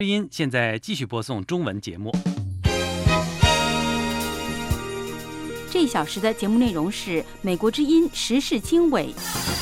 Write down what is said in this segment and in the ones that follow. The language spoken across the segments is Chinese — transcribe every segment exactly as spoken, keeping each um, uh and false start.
音现在继续播送中文节目。 这一小时的节目内容是美国之音时事经纬。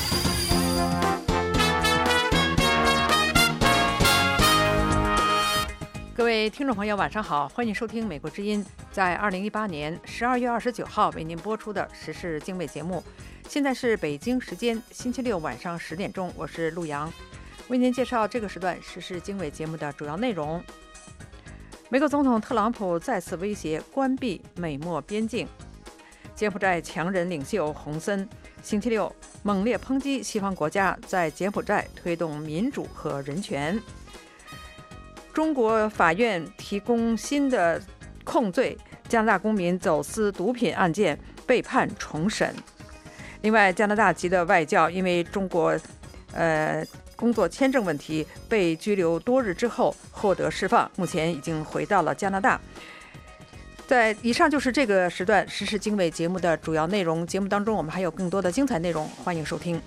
各位听众朋友，晚上好，欢迎收听美国之音在二零一八年十二月二十九号为您播出的时事经纬节目。现在是北京时间星期六晚上十点钟，我是陆阳，为您介绍这个时段时事经纬节目的主要内容。美国总统特朗普再次威胁关闭美墨边境。柬埔寨强人领袖洪森星期六猛烈抨击西方国家在柬埔寨推动民主和人权。中国法院提供新的控罪，加拿大公民走私毒品案件被判重审。另外，加拿大籍的外教因为中国呃工作签证问题被拘留多日之后获得释放，目前已经回到了加拿大。在以上就是这个时段时事经纬节目的主要内容。节目当中我们还有更多的精彩内容，欢迎收听。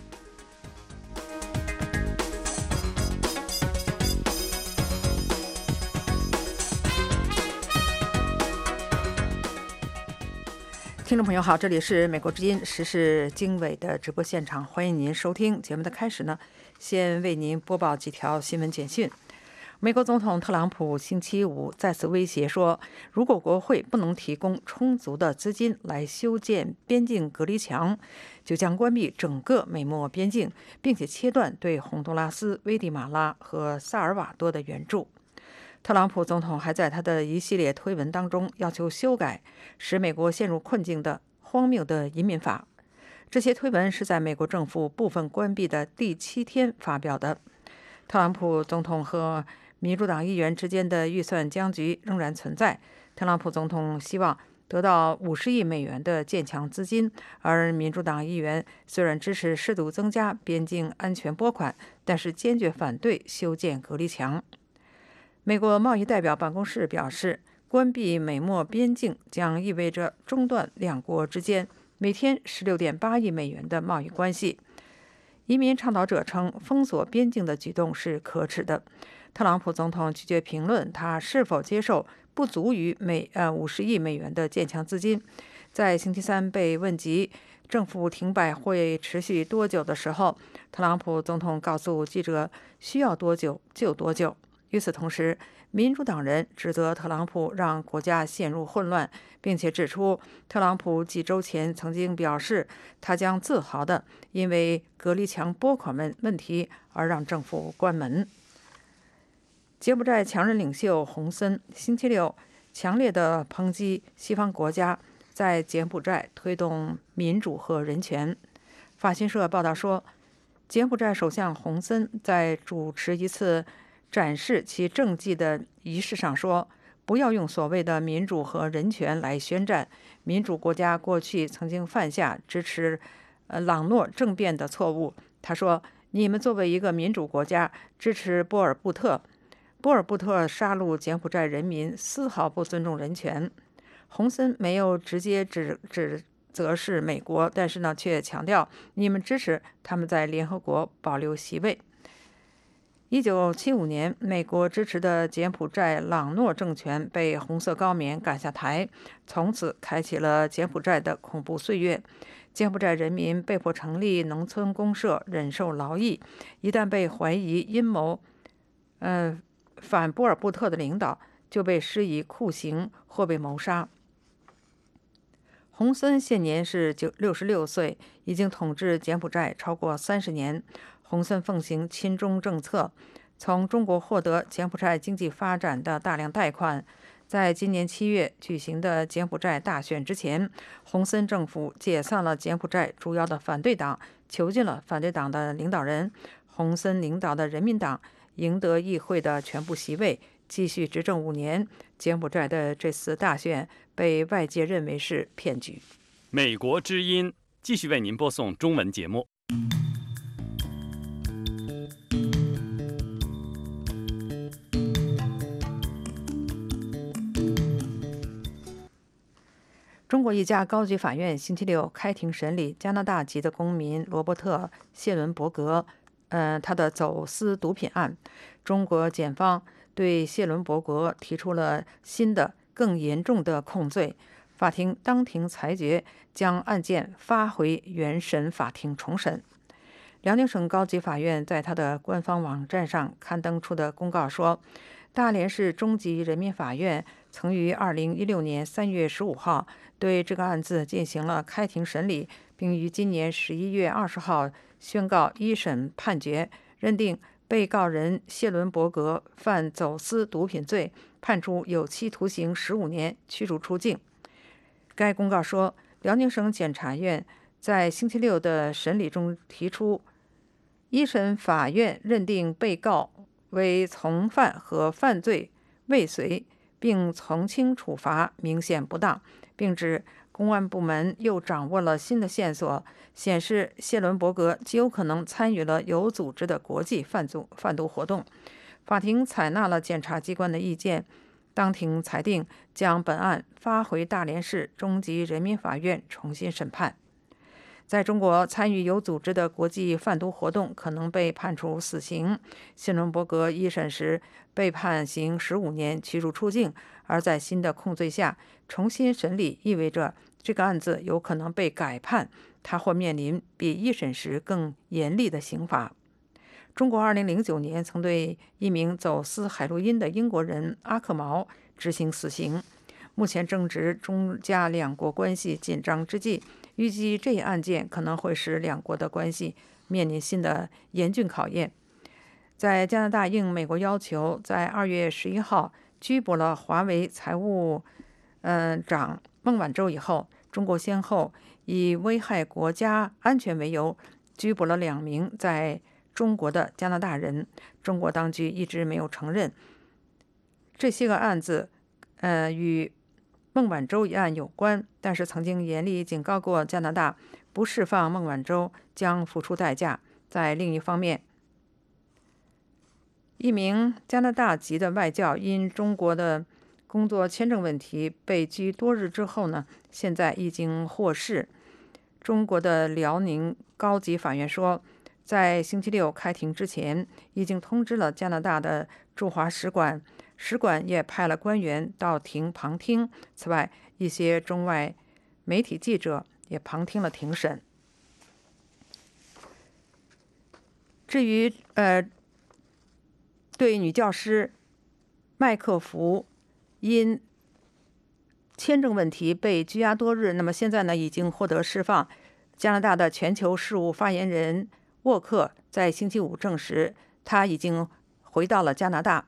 听众朋友好，这里是美国之音时事经纬的直播现场，欢迎您收听。节目的开始呢，先为您播报几条新闻简讯。美国总统特朗普星期五再次威胁说，如果国会不能提供充足的资金来修建边境隔离墙，就将关闭整个美墨边境，并且切断对洪都拉斯、危地马拉和萨尔瓦多的援助。特朗普总统还在他的一系列推文当中要求修改使美国陷入困境的荒谬的移民法。这些推文是在美国政府部分关闭的第七天发表的。特朗普总统和民主党议员之间的预算僵局仍然存在。特朗普总统希望得到五十亿美元的建墙资金，而民主党议员虽然支持适度增加边境安全拨款，但是坚决反对修建隔离墙。美国贸易代表办公室表示，关闭美墨边境将意味着中断两国之间每天 十六点八亿美元的贸易关系。移民倡导者称，封锁边境的举动是可耻的。特朗普总统拒绝评论他是否接受不足于美呃五十亿美元的建墙资金。在星期三被问及政府停摆会持续多久的时候，特朗普总统告诉记者，需要多久就多久。与此同时，民主党人指责特朗普让国家陷入混乱，并且指出特朗普几周前曾经表示，他将自豪地因为隔离墙拨款问问题而让政府关门。柬埔寨强人领袖洪森星期六强烈地抨击西方国家在柬埔寨推动民主和人权。法新社报道说，柬埔寨首相洪森在主持一次展示其政绩的仪式上说，不要用所谓的民主和人权来宣战。民主国家过去曾经犯下支持呃朗诺政变的错误。他说，你们作为一个民主国家支持波尔布特，波尔布特杀戮柬埔寨人民，丝毫不尊重人权。洪森没有直接指指责是美国，但是呢，却强调你们支持他们在联合国保留席位。一九七五年，美国支持的柬埔寨朗诺政权被红色高棉赶下台，从此开启了柬埔寨的恐怖岁月。柬埔寨人民被迫成立农村公社，忍受劳役。一旦被怀疑阴谋，呃，反波尔布特的领导，就被施以酷刑或被谋杀。洪森现年是六十六岁，已经统治柬埔寨超过三十年。洪森奉行亲中政策，从中国获得柬埔寨经济发展的大量贷款。在今年七月举行的柬埔寨大选之前，洪森政府解散了柬埔寨主要的反对党，囚禁了反对党的领导人。洪森领导的人民党赢得议会的全部席位，继续执政五年。柬埔寨的这次大选被外界认为是骗局。 美国之音继续为您播送中文节目。 中国一家高级法院星期六开庭审理加拿大籍的公民罗伯特·谢伦伯格，呃，他的走私毒品案。中国检方对谢伦伯格提出了新的、更严重的控罪。法庭当庭裁决，将案件发回原审法庭重审。辽宁省高级法院在他的官方网站上刊登出的公告说，大连市中级人民法院曾于二零一六年三月十五号对这个案子进行了开庭审理，并于今年十一月二十号宣告一审判决，认定被告人谢伦伯格犯走私毒品罪，判处有期徒刑十五年，驱逐出境。该公告说，辽宁省检察院在星期六的审理中提出，一审法院认定被告为从犯和犯罪未遂，并从轻处罚明显不当，并指公安部门又掌握了新的线索，显示谢伦伯格极有可能参与了有组织的国际贩毒贩毒活动。法庭采纳了检察机关的意见，当庭裁定将本案发回大连市中级人民法院重新审判。在中国，参与有组织的国际贩毒活动可能被判处死刑。谢伦伯格一审时被判刑十五年，驱逐出境，而在新的控罪下重新审理，意味着这个案子有可能被改判，他或面临比一审时更严厉的刑罚。中国二零零九年曾对一名走私海洛因的英国人阿克毛执行死刑。目前正值中加两国关系紧张之际，预计这一案件可能会使两国的关系面临新的严峻考验。在加拿大应美国要求，在二月十一号拘捕了华为财务呃长孟晚舟以后，中国先后以危害国家安全为由拘捕了两名在中国的加拿大人。中国当局一直没有承认这些个案子呃与孟晚舟一案有关，但是曾经严厉警告过加拿大，不释放孟晚舟将付出代价。在另一方面，一名加拿大籍的外教因中国的工作签证问题被拘多日之后呢，现在已经获释。中国的辽宁高级法院说，在星期六开庭之前，已经通知了加拿大的驻华使馆，使馆也派了官员到庭旁听。此外，一些中外媒体记者也旁听了庭审。至于呃，对女教师麦克福因签证问题被拘押多日，那么现在呢已经获得释放。加拿大的全球事务发言人沃克在星期五证实，他已经回到了加拿大。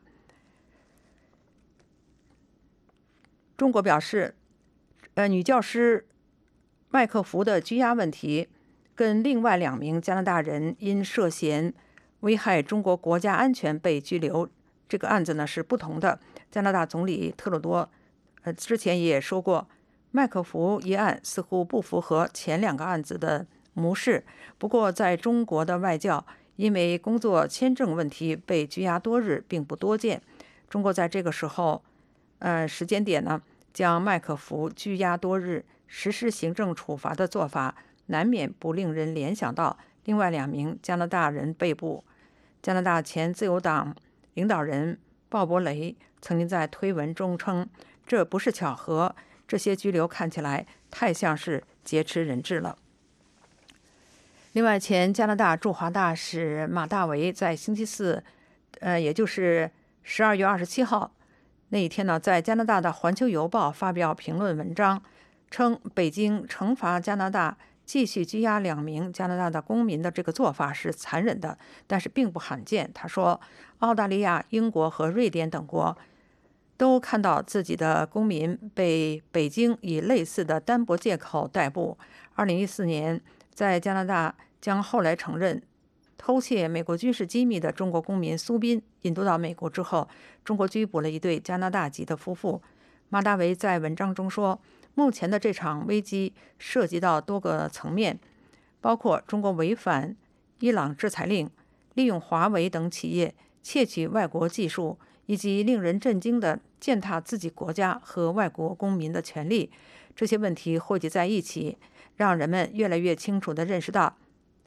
中国表示，呃，女教师麦克福的拘押问题跟另外两名加拿大人因涉嫌危害中国国家安全被拘留这个案子呢是不同的。加拿大总理特鲁多呃之前也说过，麦克福一案似乎不符合前两个案子的模式。不过，在中国的外教因为工作签证问题被拘押多日并不多见。中国在这个时候呃时间点呢，将麦克福拘押多日，实施行政处罚的做法，难免不令人联想到另外两名加拿大人被捕。加拿大前自由党领导人鲍勃雷曾经在推文中称，这不是巧合，这些拘留看起来太像是劫持人质了。另外，前加拿大驻华大使马大维在星期四，呃，也就是十二月二十七号那一天呢，在加拿大的《环球邮报》发表评论文章，称北京惩罚加拿大继续拘押两名加拿大的公民的这个做法是残忍的，但是并不罕见。他说，澳大利亚、英国和瑞典等国都看到自己的公民被北京以类似的单薄借口逮捕。二零一四年，在加拿大将后来承认偷窃美国军事机密的中国公民苏斌引渡到美国之后，中国拘捕了一对加拿大籍的夫妇。马大维在文章中说，目前的这场危机涉及到多个层面，包括中国违反伊朗制裁令，利用华为等企业窃取外国技术，以及令人震惊的践踏自己国家和外国公民的权利。这些问题汇集在一起，让人们越来越清楚地认识到，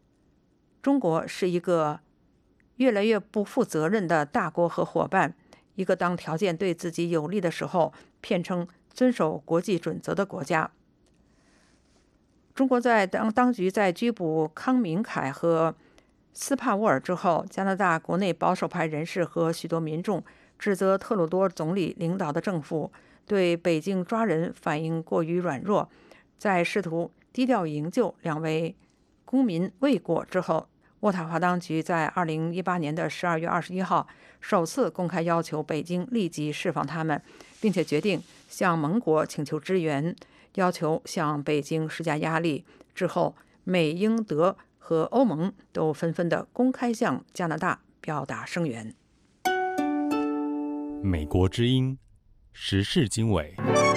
中国是一个越来越不负责任的大国和伙伴， 一个当条件对自己有利的时候骗称遵守国际准则的国家。中国在当当局在拘捕康明凯和斯帕沃尔之后，加拿大国内保守派人士和许多民众指责特鲁多总理领导的政府对北京抓人反应过于软弱，在试图低调营救两位公民未果之后，渥太华当局在二零一八年的十二月二十一号首次公开要求北京立即释放他们，并且决定向盟国请求支援，要求向北京施加压力。之后，美、英、德和欧盟都纷纷的公开向加拿大表达声援。 美国之音时事经纬。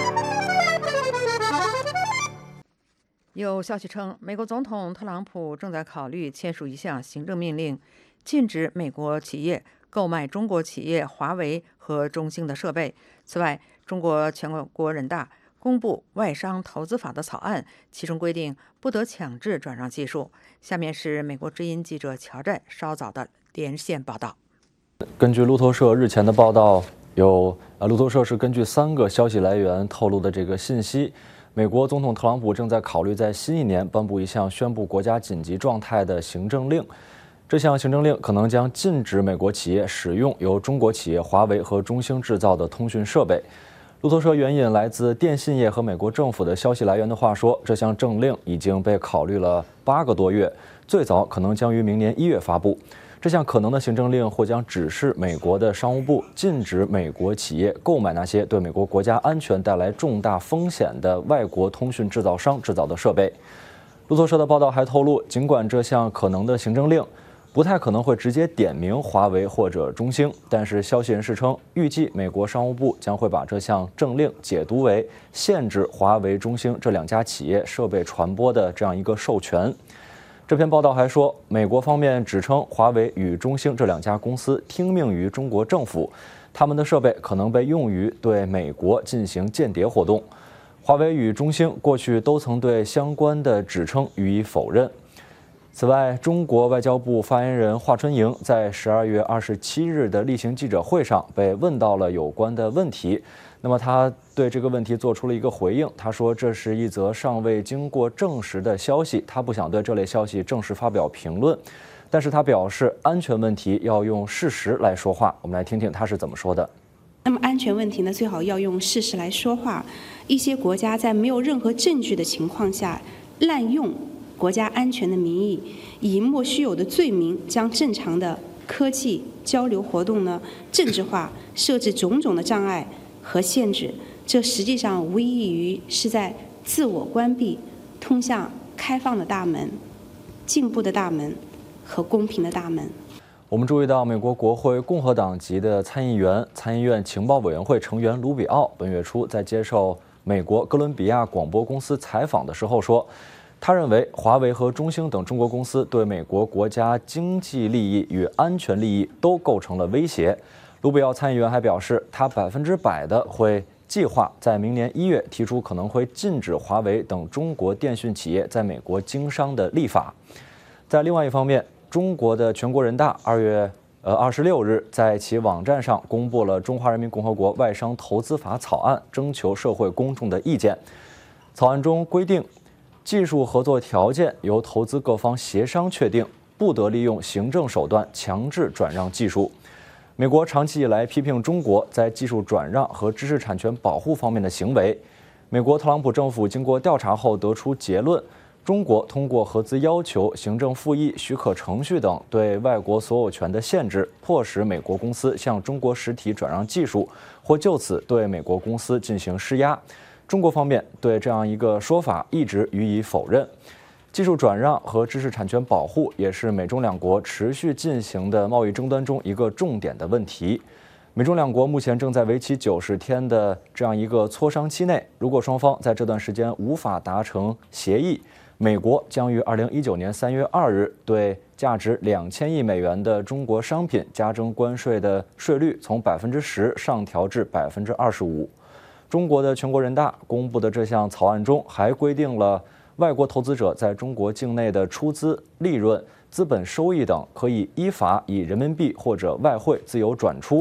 有消息称，美国总统特朗普正在考虑签署一项行政命令，禁止美国企业购买中国企业华为和中兴的设备。此外，中国全国人大公布外商投资法的草案，其中规定不得强制转让技术。下面是美国之音记者乔战稍早的连线报道。 根据路透社日前的报道，有呃，路透社是根据三个消息来源透露的这个信息。美国总统特朗普正在考虑在新一年颁布一项宣布国家紧急状态的行政令，这项行政令可能将禁止美国企业使用由中国企业华为和中兴制造的通讯设备。路透社援引来自电信业和美国政府的消息来源的话说，这项政令已经被考虑了八个多月，最早可能将于明年一月发布。这项可能的行政令或将指示美国的商务部禁止美国企业购买那些对美国国家安全带来重大风险的外国通讯制造商制造的设备。路透社的报道还透露，尽管这项可能的行政令不太可能会直接点名华为或者中兴，但是消息人士称，预计美国商务部将会把这项政令解读为限制华为、中兴这两家企业设备传播的这样一个授权。这篇报道还说，美国方面指称华为与中兴这两家公司听命于中国政府，他们的设备可能被用于对美国进行间谍活动。华为与中兴过去都曾对相关的指称予以否认。此外，中国外交部发言人华春莹在十二月二十七日的例行记者会上被问到了有关的问题。那么他对这个问题做出了一个回应，他说这是一则尚未经过证实的消息，他不想对这类消息正式发表评论，但是他表示安全问题要用事实来说话。我们来听听他是怎么说的。 那么安全问题呢，最好要用事实来说话。一些国家在没有任何证据的情况下，滥用国家安全的名义，以莫须有的罪名将正常的科技交流活动呢政治化，设置种种的障碍和限制，这实际上无异于是在自我关闭通向开放的大门、进步的大门和公平的大门。 我们注意到，美国国会共和党籍的参议员、参议院情报委员会成员卢比奥本月初在接受美国哥伦比亚广播公司采访的时候说，他认为华为和中兴等中国公司对美国国家经济利益与安全利益都构成了威胁。卢比奥参议员还表示，他百分之百的会计划在明年一月提出可能会禁止华为等中国电讯企业在美国经商的立法。在另外一方面，中国的全国人大二月呃二十六日在其网站上公布了《中华人民共和国外商投资法》草案，征求社会公众的意见。草案中规定，技术合作条件由投资各方协商确定，不得利用行政手段强制转让技术。美国长期以来批评中国在技术转让和知识产权保护方面的行为。美国特朗普政府经过调查后得出结论，中国通过合资要求、行政复议、许可程序等对外国所有权的限制，迫使美国公司向中国实体转让技术，或就此对美国公司进行施压。中国方面对这样一个说法一直予以否认。技术转让和知识产权保护也是美中两国持续进行的贸易争端中一个重点的问题。美中两国目前正在为期九十天的这样一个磋商期内，如果双方在这段时间无法达成协议，美国将于二零一九年三月二日对价值两千亿美元的中国商品加征关税的税率从百分之十上调至百分之二十五。中国的全国人大公布的这项草案中还规定了，外国投资者在中国境内的出资、利润、资本收益等，可以依法以人民币或者外汇自由转出，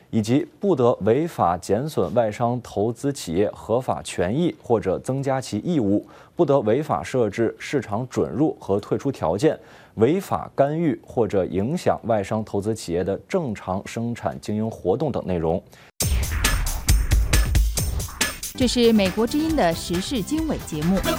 以及不得违法减损外商投资企业合法权益或者增加其义务，不得违法设置市场准入和退出条件，违法干预或者影响外商投资企业的正常生产经营活动等内容。 这是美国之音的时事经纬节目。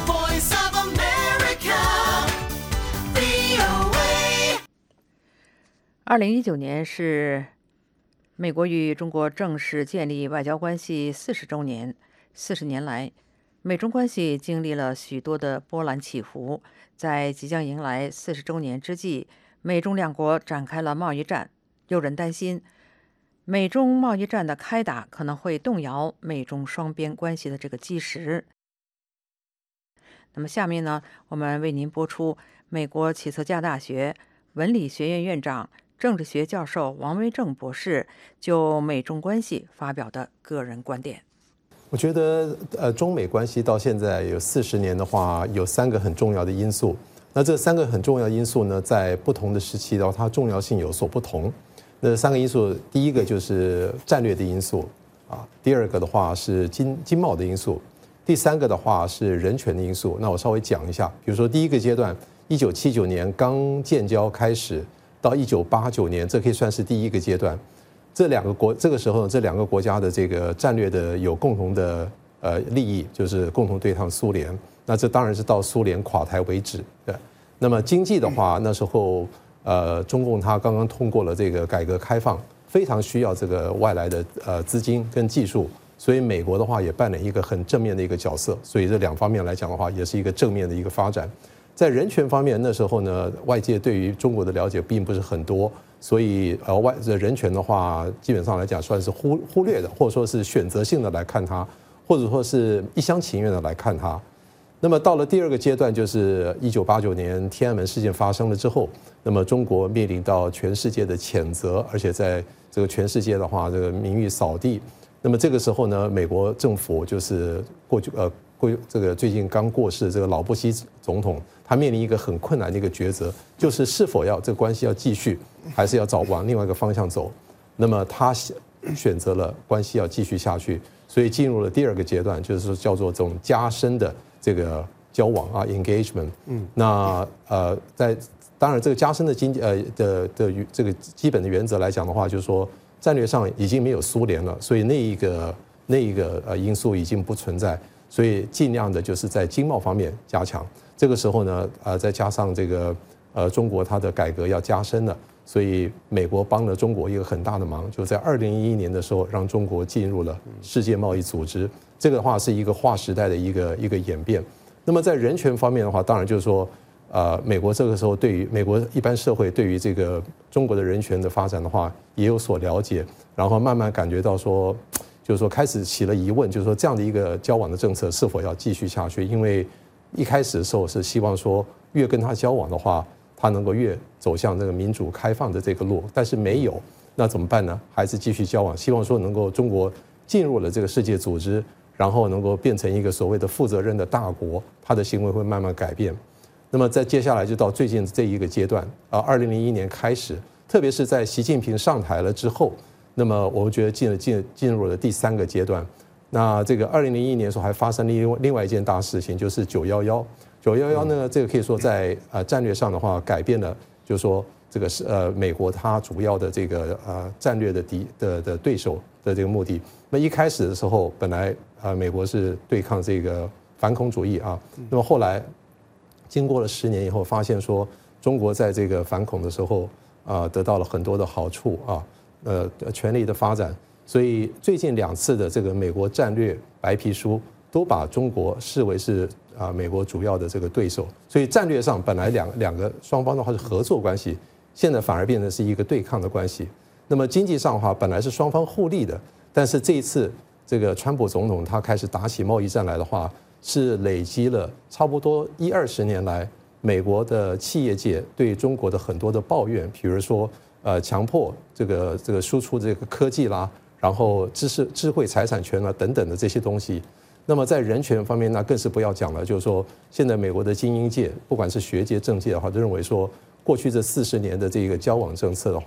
二零一九年是美国与中国正式建立外交关系四十周年。四十年来，美中关系经历了许多的波澜起伏。在即将迎来四十周年之际，美中两国展开了贸易战。有人担心，美中贸易战的开打可能会动摇美中双边关系的这个基石。那么下面呢，我们为您播出美国起策加大学文理学院院长、政治学教授王威正博士就美中关系发表的个人观点。 我觉得，呃，中美关系到现在有四十年的话，有三个很重要的因素。那这三个很重要的因素呢，在不同的时期的话，它重要性有所不同。那三个因素，第一个就是战略的因素啊，第二个的话是经经贸的因素，第三个的话是人权的因素。那我稍微讲一下，比如说第一个阶段，一九七九年刚建交开始。到一九八九年，这可以算是第一个阶段。这两个国这个时候呢，这两个国家的这个战略的有共同的呃利益，就是共同对抗苏联。那这当然是到苏联垮台为止。对。那么经济的话，那时候呃中共它刚刚通过了这个改革开放，非常需要这个外来的呃资金跟技术，所以美国的话也扮演一个很正面的一个角色。所以这两方面来讲的话，也是一个正面的一个发展。在人权方面，那时候呢，外界对于中国的了解并不是很多，所以呃外这人权的话，基本上来讲算是忽忽略的，或者说是选择性的来看它，或者说是一厢情愿的来看它。那么到了第二个阶段，就是一九八九年天安门事件发生了之后，那么中国面临到全世界的谴责，而且在这个全世界的话，这个名誉扫地。那么这个时候呢，美国政府就是过去呃过这个最近刚过世这个老布希总统。他面临一个很困难的一个抉择，就是是否要这个关系要继续，还是要找往另外一个方向走。那么他选择了关系要继续下去，所以进入了第二个阶段，就是说叫做这种加深的这个交往啊 ，engagement。嗯，那呃，在当然这个加深的经济呃的的这个基本的原则来讲的话，就是说战略上已经没有苏联了，所以那一个那一个呃因素已经不存在，所以尽量的就是在经贸方面加强。这个时候呢，呃，再加上这个呃中国它的改革要加深了，所以美国帮了中国一个很大的忙，就在二零一一年的时候，让中国进入了世界贸易组织。这个的话是一个划时代的一个一个演变。那么在人权方面的话，当然就是说，呃，美国这个时候对于美国一般社会对于这个中国的人权的发展的话，也有所了解，然后慢慢感觉到说，就是说开始起了疑问，就是说这样的一个交往的政策是否要继续下去，因为一开始的时候是希望说，越跟他交往的话，他能够越走向这个民主开放的这个路，但是没有，那怎么办呢？还是继续交往，希望说能够中国进入了这个世界组织，然后能够变成一个所谓的负责任的大国，他的行为会慢慢改变。那么在接下来就到最近这一个阶段啊，二零零一年开始，特别是在习近平上台了之后，那么我们觉得进了进进入了第三个阶段。那这个二零零一年的时候还发生了另外另外一件大事情，就是九幺幺。九幺幺呢，这个可以说在呃战略上的话，改变了，就是说这个是呃美国它主要的这个呃战略的敌的的对手的这个目的。那一开始的时候，本来呃美国是对抗这个反恐主义啊，那么后来经过了十年以后，发现说中国在这个反恐的时候啊得到了很多的好处啊，呃权力的发展。所以最近两次的这个美国战略白皮书都把中国视为是啊美国主要的这个对手，所以战略上本来两两个双方的话是合作关系，现在反而变成是一个对抗的关系。那么经济上的话本来是双方互利的，但是这一次这个川普总统他开始打起贸易战来的话，是累积了差不多一二十年来美国的企业界对中国的很多的抱怨，比如说呃强迫这个这个输出这个科技啦。然后知识、智慧财产权啊等等的这些东西，那么在人权方面呢，更是不要讲了。就是说，现在美国的精英界，不管是学界、政界的话，都认为说，过去这四十年的这个交往政策的话，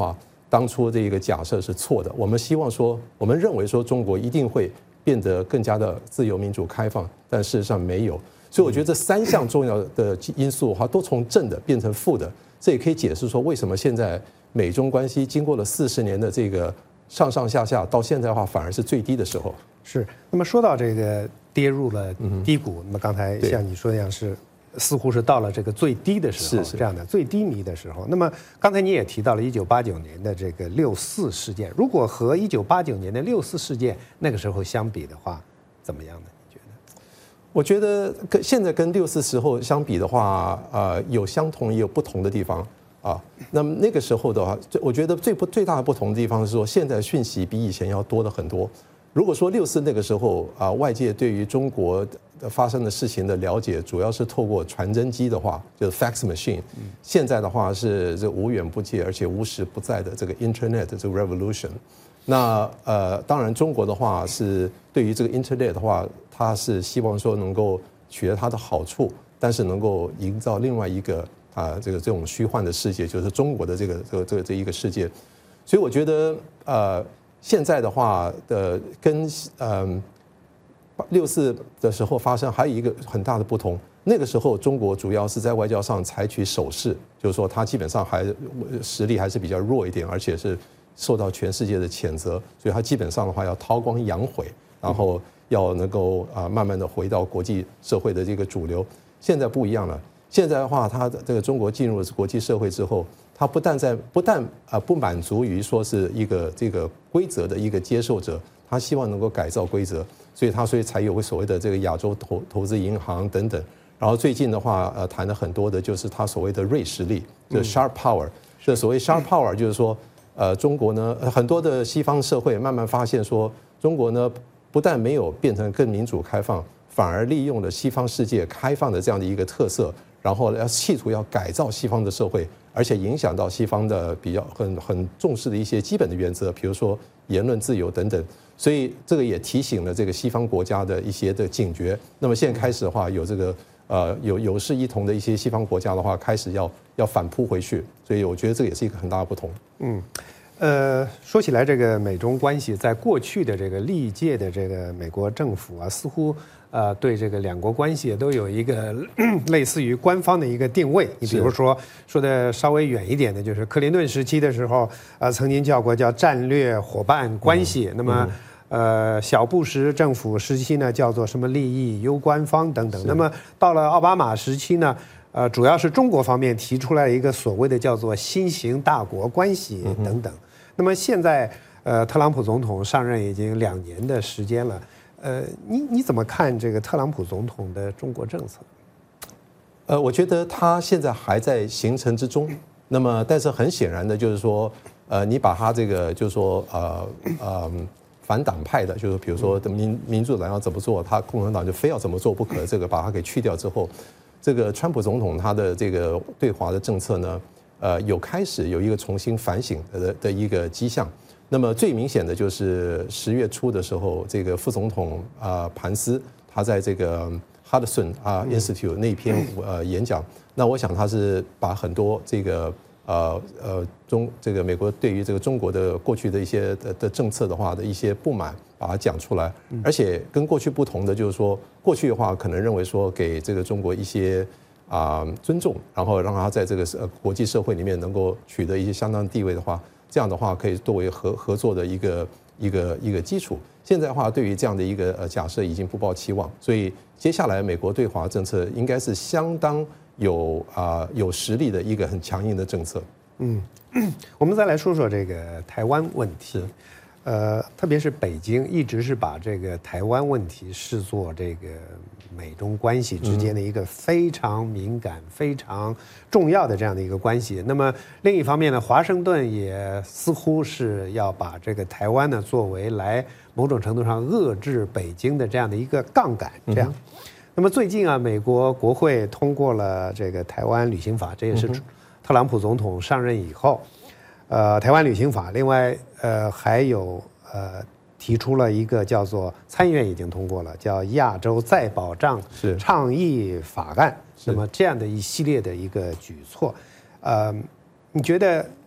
当初这个假设是错的。我们希望说，我们认为说中国一定会变得更加的自由、民主、开放，但事实上没有。所以我觉得这三项重要的因素的话，都从正的变成负的，这也可以解释说为什么现在美中关系经过了四十年的这个上上下下，到现在的话反而是最低的时候。 是。那么说到这个跌入了低谷，那么刚才像你说那样是。似乎是到了这个最低的时候， 是是这样的最低迷的时候。那么刚才你也提到了一九八九年的这个六四事件，如果和一九八九年的六四事件那个时候相比的话，怎么样呢？你觉得？ 我觉得跟现在跟六四时候相比的话，呃，有相同也有不同的地方啊。那么那个时候的话，我觉得最不最大的不同的地方是说，现在讯息比以前要多了很多。如果说六四那个时候啊，外界对于中国发生的事情的了解，主要是透过传真机的话，就是 fax machine。现在的话是这无远不届而且无时不在的这个 Internet 这个 revolution。那呃，当然中国的话是对于这个 Internet 的话，它是希望说能够取得它的好处，但是能够营造另外一个啊这个这种虚幻的世界，就是中国的这个这个这个这一个世界。所以我觉得呃。现在的话的跟嗯六四的时候发生还有一个很大的不同，那个时候中国主要是在外交上采取守势，就是说它基本上还实力还是比较弱一点，而且是受到全世界的谴责，所以它基本上的话要韬光养晦，然后要能够啊慢慢的回到国际社会的这个主流。现在不一样了，现在的话，它的这个中国进入国际社会之后。他不但在不但啊不满足于说是一个这个规则的一个接受者，他希望能够改造规则，所以他所以才有所谓的这个亚洲投投资银行等等。然后最近的话，呃，谈了很多的就是他所谓的锐实力，就是 sharp power。这所谓 sharp power 就是说，呃，中国呢很多的西方社会慢慢发现说，中国呢不但没有变成更民主开放，反而利用了西方世界开放的这样的一个特色，然后要企图要改造西方的社会。而且影响到西方的比较很很重视的一些基本的原则，比如说言论自由等等，所以这个也提醒了这个西方国家的一些的警觉。那么现在开始的话，有这个呃有有事一同的一些西方国家的话，开始要要反扑回去，所以我觉得这也是一个很大的不同。 嗯，呃，说起来，这个美中关系在过去的这个历届的这个美国政府啊，似乎。呃，对这个两国关系都有一个类似于官方的一个定位。你比如说，说的稍微远一点的，就是克林顿时期的时候，呃，曾经叫过叫战略伙伴关系。嗯、那么，呃，小布什政府时期呢，叫做什么利益攸关方等等。那么到了奥巴马时期呢，呃，主要是中国方面提出来一个所谓的叫做新型大国关系等等。嗯、那么现在，呃，特朗普总统上任已经两年的时间了。呃，你你怎么看这个特朗普总统的中国政策？ 呃，我觉得他现在还在形成之中。那么，但是很显然的就是说，呃，你把他这个就是说，呃呃，反党派的，就是比如说民民主党要怎么做，他共和党就非要怎么做不可，这个把它给去掉之后，这个川普总统他的这个对华的政策呢，呃，有开始有一个重新反省的的一个迹象。那么最明显的就是十月初的时候，这个副总统啊潘斯他在这个 Hudson 啊 Institute 那篇呃演讲，那我想他是把很多这个呃呃中这个美国对于这个中国的过去的一些的的政策的话的一些不满，把它讲出来，而且跟过去不同的就是说，过去的话可能认为说给这个中国一些啊尊重，然后让他在这个呃国际社会里面能够取得一些相当地位的话。这样的话可以作为合合作的一个一个一个基础。现在的话，对于这样的一个呃假设已经不抱期望，所以接下来美国对华政策应该是相当有啊、呃、有实力的一个很强硬的政策。 嗯，我们再来说说这个台湾问题。呃，特别是北京一直是把这个台湾问题视作这个美中关系之间的一个非常敏感、非常重要的这样的一个关系。那么另一方面呢，华盛顿也似乎是要把这个台湾呢作为来某种程度上遏制北京的这样的一个杠杆。这样，那么最近啊，美国国会通过了这个台湾旅行法，这也是特朗普总统上任以后。呃，台湾旅行法，另外呃还有呃提出了一个叫做参议院已经通过了，叫亚洲再保障倡议法案。那么这样的一系列的一个举措，呃，你觉得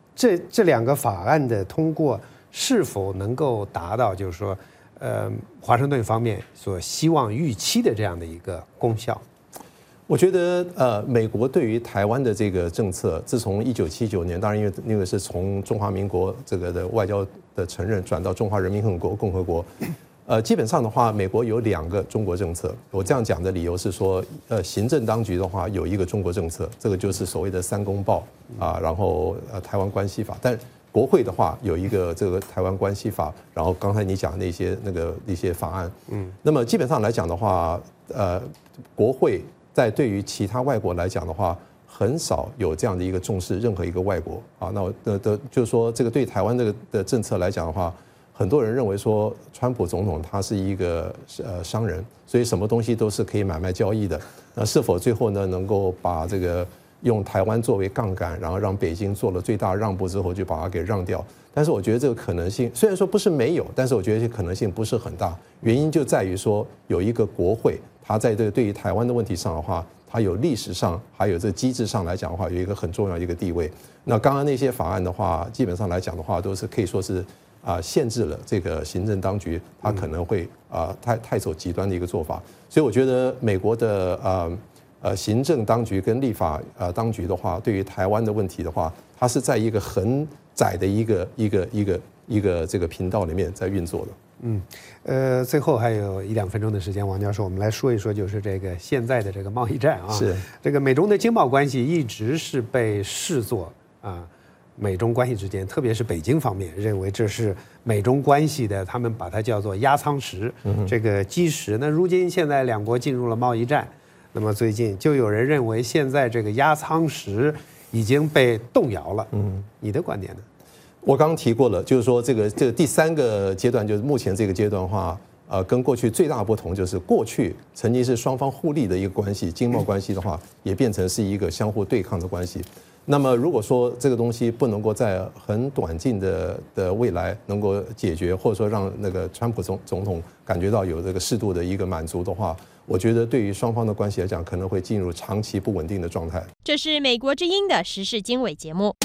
这这两个法案的通过是否能够达到就是说，呃，华盛顿方面所希望预期的这样的一个功效？ 我觉得，呃，美国对于台湾的这个政策，自从一九七九年，当然因为那个是从中华民国这个的外交的承认转到中华人民共和国共和国，呃，基本上的话，美国有两个中国政策。我这样讲的理由是说，呃，行政当局的话有一个中国政策，这个就是所谓的三公报啊，然后呃台湾关系法，但国会的话有一个这个台湾关系法，然后刚才你讲那些那个一些法案，嗯，那么基本上来讲的话，呃，国会在对于其他外国来讲的话，很少有这样的一个重视任何一个外国啊。那我的的就是说，这个对台湾这个的政策来讲的话，很多人认为说，川普总统他是一个呃商人，所以什么东西都是可以买卖交易的。那是否最后呢能够把这个用台湾作为杠杆，然后让北京做了最大让步之后，就把它给让掉？但是我觉得这个可能性虽然说不是没有，但是我觉得这可能性不是很大。原因就在于说，有一个国会。他在这个对于台湾的问题上的话，他有历史上还有这机制上来讲的话，有一个很重要的一个地位。那刚刚那些法案的话，基本上来讲的话，都是可以说是啊限制了这个行政当局，他可能会啊太太走极端的一个做法。所以我觉得美国的呃呃行政当局跟立法呃当局的话，对于台湾的问题的话，它是在一个很窄的一个一个一个一个这个频道里面在运作的。 嗯，呃，最后还有一两分钟的时间，王教授，我们来说一说，就是这个现在的这个贸易战啊， 是这个美中的经贸关系一直是被视作啊美中关系之间，特别是北京方面认为这是美中关系的，他们把它叫做压舱石，嗯、这个基石。那如今现在两国进入了贸易战，那么最近就有人认为现在这个压舱石已经被动摇了。嗯，你的观点呢？ 我刚刚提过了，就是说这个这个第三个阶段，就是目前这个阶段的话，呃，跟过去最大的不同就是过去曾经是双方互利的一个关系，经贸关系的话，也变成是一个相互对抗的关系。那么如果说这个东西不能够在很短近的的未来能够解决，或者说让那个川普总总统感觉到有这个适度的一个满足的话，我觉得对于双方的关系来讲，可能会进入长期不稳定的状态。 这是美国之音的时事经纬节目。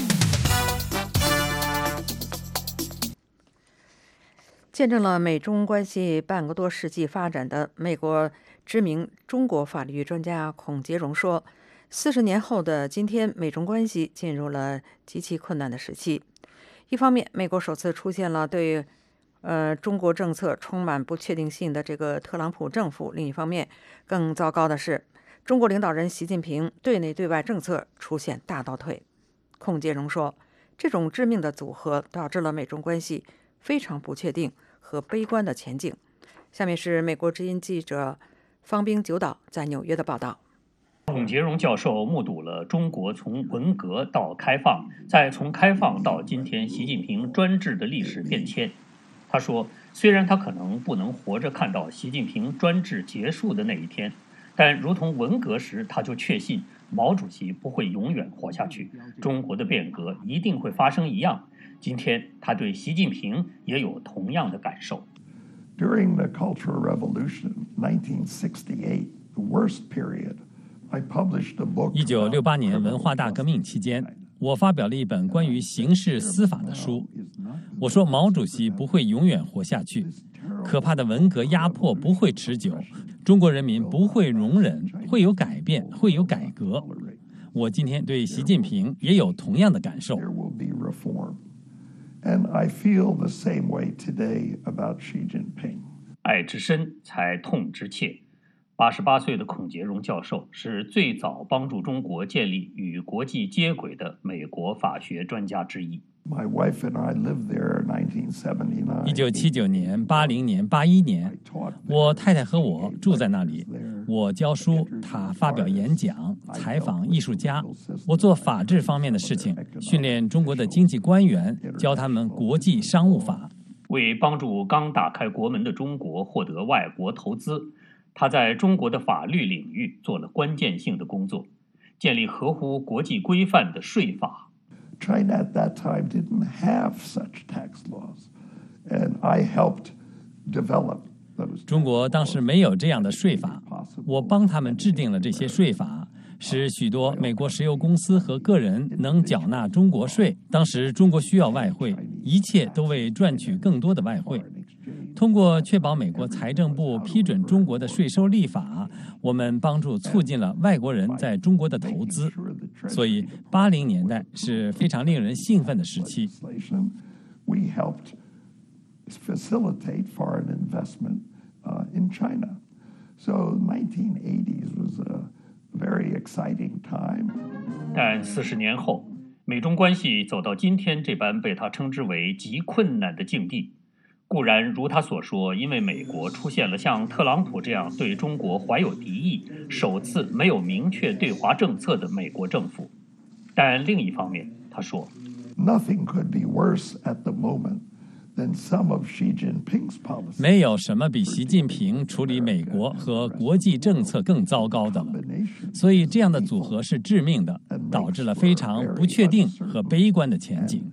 见证了美中关系半个多世纪发展的美国知名中国法律专家孔杰荣说，四十年后的今天，美中关系进入了极其困难的时期。一方面，美国首次出现了对呃中国政策充满不确定性的这个特朗普政府；另一方面，更糟糕的是，中国领导人习近平对内对外政策出现大倒退。孔杰荣说，这种致命的组合导致了美中关系非常不确定和悲观的前景。下面是美国之音记者方冰九岛在纽约的报道。 孔杰荣教授目睹了中国从文革到开放，再从开放到今天习近平专制的历史变迁。他说，虽然他可能不能活着看到习近平专制结束的那一天，但如同文革时他就确信毛主席不会永远活下去，中国的变革一定会发生一样。今天他对习近平也有同样的感受。 During the Cultural Revolution, nineteen sixty-eight, the worst period, I published a book. 一九六八年文化大革命期间，我发表了一本关于刑事司法的书。我说毛主席不会永远活下去，可怕的文革压迫不会持久，中国人民不会容忍，会有改变，会有改革。我今天对习近平也有同样的感受。 And I feel the same way today about Xi Jinping. 爱之深，才痛之切。八十八岁的孔杰荣教授是最早帮助中国建立与国际接轨的美国法学专家之一。 My wife and I lived there in nineteen seventy-nine. 一九七九年、八零年、八一年，我太太和我住在那里。我教书，他发表演讲，采访艺术家。我做法治方面的事情，训练中国的经济官员，教他们国际商务法。 为帮助刚打开国门的中国获得外国投资，他在中国的法律领域做了关键性的工作，建立合乎国际规范的税法。 China at that time didn't have such tax laws, and I helped develop those. 中国当时没有这样的税法，我帮他们制定了这些税法， 使许多美国石油公司和个人能缴纳中国税。当时中国需要外汇，一切都为赚取更多的外汇。通过确保美国财政部批准中国的税收立法，我们帮助促进了外国人在中国的投资。所以八零年代是非常令人兴奋的时期。 We helped facilitate foreign investment uh, in China. So nineteen eighties was a very exciting time. 但四十年后，美中关系走到今天这般被他称之为极困难的境地。固然如他所说，因为美国出现了像特朗普这样对中国怀有敌意、首次没有明确对华政策的美国政府，但另一方面，他说 Nothing could be worse at the moment than some of Xi Jinping's policies. 没有什么比习近平处理美国和国际政策更糟糕的了。所以这样的组合是致命的，导致了非常不确定和悲观的前景。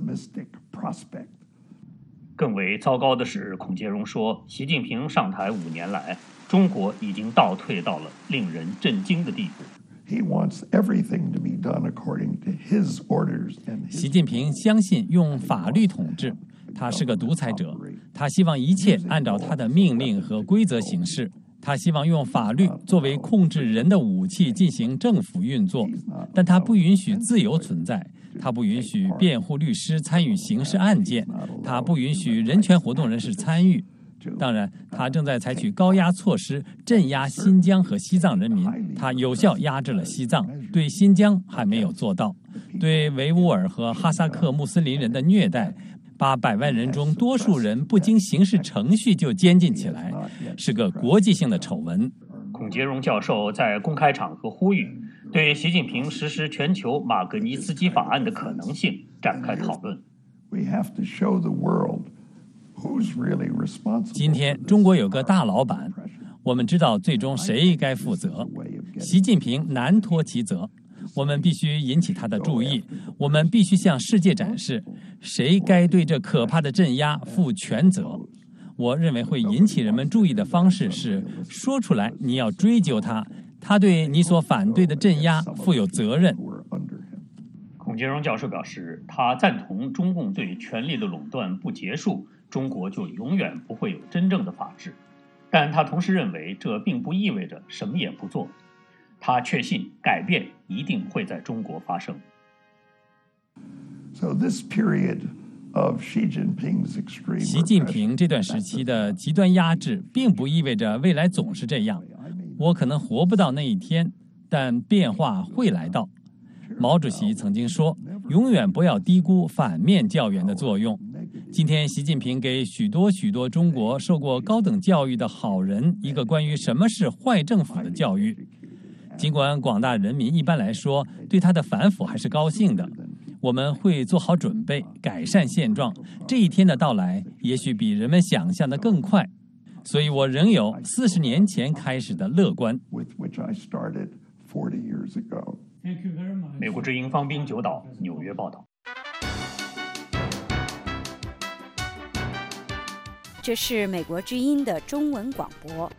更为糟糕的是，孔杰荣说，习近平上台五年来，中国已经倒退到了令人震惊的地步。 He wants everything to be done according to his orders and his... 习近平相信用法律统治，他是个独裁者，他希望一切按照他的命令和规则行事，他希望用法律作为控制人的武器进行政府运作，但他不允许自由存在，他不允许辩护律师参与刑事案件，他不允许人权活动人士参与。当然，他正在采取高压措施镇压新疆和西藏人民，他有效压制了西藏，对新疆还没有做到。对维吾尔和哈萨克穆斯林人的虐待，把百万人中多数人不经刑事程序就监禁起来，是个国际性的丑闻。 孔杰荣教授在公开场合呼吁，对习近平实施全球马格尼茨基法案的可能性展开讨论。 We have to show the world who's really responsible. 今天中国有个大老板，我们知道最终谁该负责。习近平难脱其责，我们必须引起他的注意，我们必须向世界展示谁该对这可怕的镇压负全责。我认为会引起人们注意的方式是说出来你要追究他，他对你所反对的镇压负有责任。 孔杰荣教授表示，他赞同中共对权力的垄断不结束，中国就永远不会有真正的法治。但他同时认为，这并不意味着什么也不做。他确信改变一定会在中国发生。 So this period of Xi Jinping's extreme 习近平这段时期的极端压制，并不意味着未来总是这样。我可能活不到那一天，但变化会来到。毛主席曾经说，永远不要低估反面教员的作用。今天习近平给许多许多中国受过高等教育的好人一个关于什么是坏政府的教育。尽管广大人民一般来说对他的反腐还是高兴的，我们会做好准备改善现状，这一天的到来也许比人们想象的更快。所以我仍有四十年前开始的乐观。 美国之音方斌九岛纽约报道。 这是美国之音的中文广播。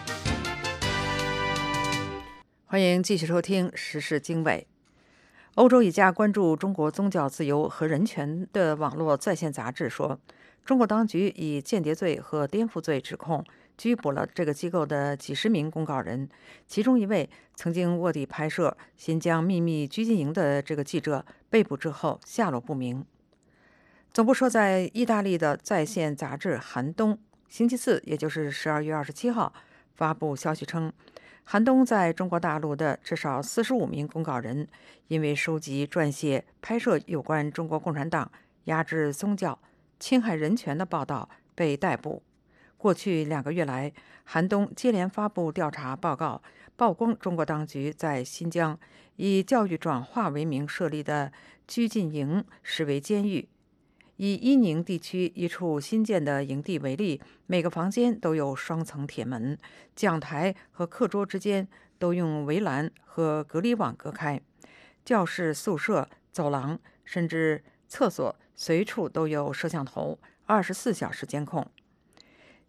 欢迎继续收听时事经纬。欧洲一家关注中国宗教自由和人权的网络在线杂志说，中国当局以间谍罪和颠覆罪指控拘捕了这个机构的几十名公告人，其中一位曾经卧底拍摄新疆秘密拘禁营的这个记者被捕之后下落不明。总部设在意大利的在线杂志《寒冬》星期四，也就是十二月二十七号发布消息称，寒冬在中国大陆的至少四十五名公告人因为收集、撰写、拍摄有关中国共产党压制宗教、侵害人权的报道被逮捕。过去两个月来，寒冬接连发布调查报告，曝光中国当局在新疆以教育转化为名设立的拘禁营视为监狱。以伊宁地区一处新建的营地为例，每个房间都有双层铁门，讲台和课桌之间都用围栏和隔离网隔开，教室、宿舍、走廊甚至厕所随处都有摄像头，二十四小时监控。